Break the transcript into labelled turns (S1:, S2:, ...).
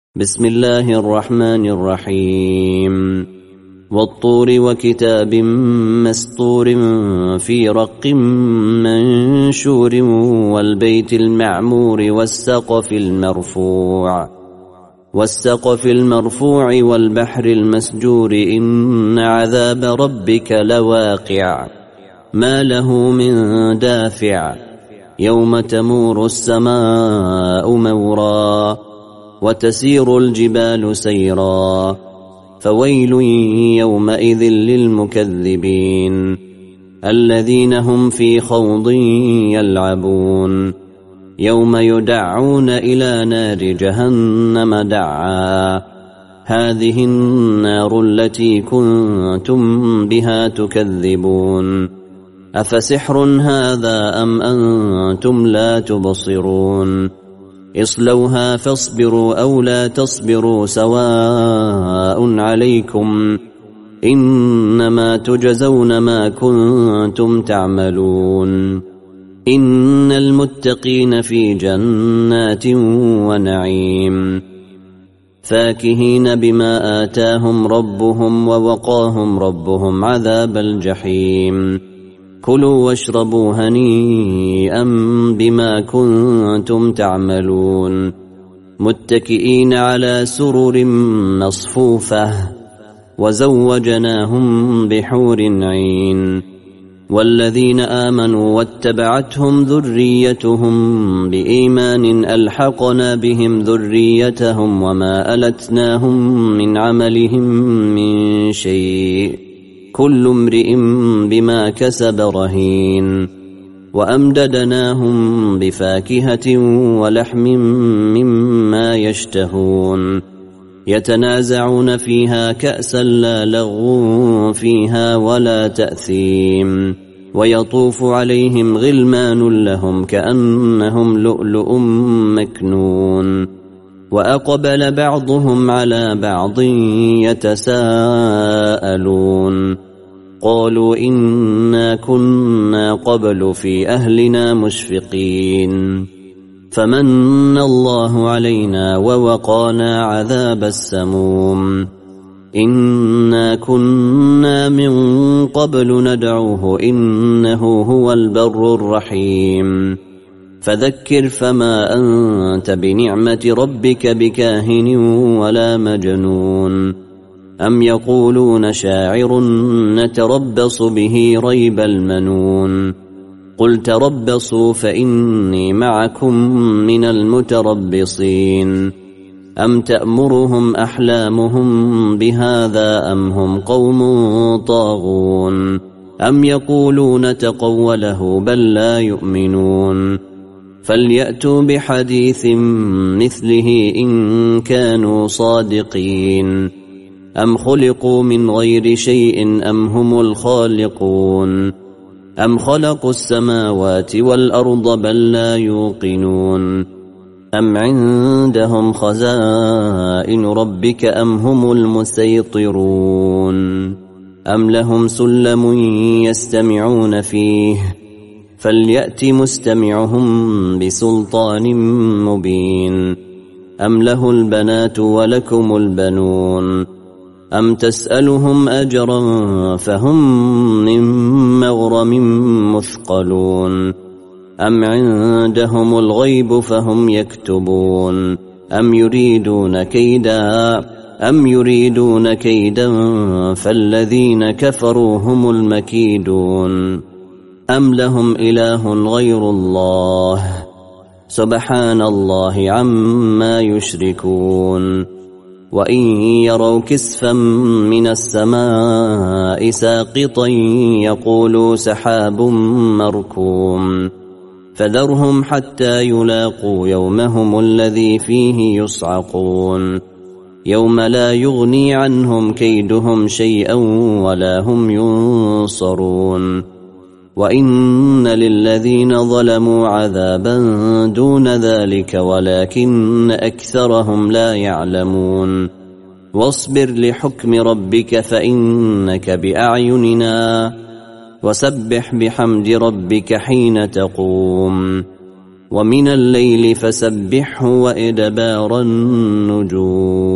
S1: بسم الله الرحمن الرحيم والطور وكتاب مسطور في رق منشور والبيت المعمور والسقف المرفوع والبحر المسجور إن عذاب ربك لواقع ما له من دافع يوم تمور السماء مورا وتسير الجبال سيرا فويل يومئذ للمكذبين الذين هم في خوض يلعبون يوم يدعون إلى نار جهنم دعا هذه النار التي كنتم بها تكذبون أفسحر هذا أم أنتم لا تبصرون اصلوها فاصبروا أو لا تصبروا سواء عليكم إنما تجزون ما كنتم تعملون إن المتقين في جنات ونعيم فاكهين بما آتاهم ربهم ووقاهم ربهم عذاب الجحيم كلوا واشربوا هنيئا بما كنتم تعملون متكئين على سرر مصفوفة وزوجناهم بحور عين والذين آمنوا واتبعتهم ذريتهم بإيمان ألحقنا بهم ذريتهم وما ألتناهم من عملهم من شيء كل امرئ بما كسب رهين وأمددناهم بفاكهة ولحم مما يشتهون يتنازعون فيها كأسا لا لغو فيها ولا تأثيم ويطوف عليهم غلمان لهم كأنهم لؤلؤ مكنون وأقبل بعضهم على بعض يتساءلون قالوا إنا كنا قبل في أهلنا مشفقين فمن الله علينا ووقانا عذاب السموم إنا كنا من قبل ندعوه إنه هو البر الرحيم فذكر فما أنت بنعمة ربك بكاهن ولا مجنون أم يقولون شاعر نتربص به ريب المنون قل تربصوا فإني معكم من المتربصين أم تأمرهم أحلامهم بهذا أم هم قوم طاغون أم يقولون تقوله بل لا يؤمنون فليأتوا بحديث مثله إن كانوا صادقين أم خلقوا من غير شيء أم هم الخالقون أم خلقوا السماوات والأرض بل لا يوقنون أم عندهم خزائن ربك أم هم المسيطرون أم لهم سلم يستمعون فيه فليأت مستمعهم بسلطان مبين أم له البنات ولكم البنون أم تسألهم أجرا فهم من مغرم مثقلون أم عندهم الغيب فهم يكتبون أم يريدون كيدا فالذين كفروا هم المكيدون أم لهم إله غير الله سبحان الله عما يشركون وإن يروا كسفا من السماء ساقطا يقولوا سحاب مركوم فذرهم حتى يلاقوا يومهم الذي فيه يصعقون يوم لا يغني عنهم كيدهم شيئا ولا هم ينصرون وإن للذين ظلموا عذابا دون ذلك ولكن أكثرهم لا يعلمون واصبر لحكم ربك فإنك بأعيننا وسبح بحمد ربك حين تقوم ومن الليل فسبحه وإدبار النجوم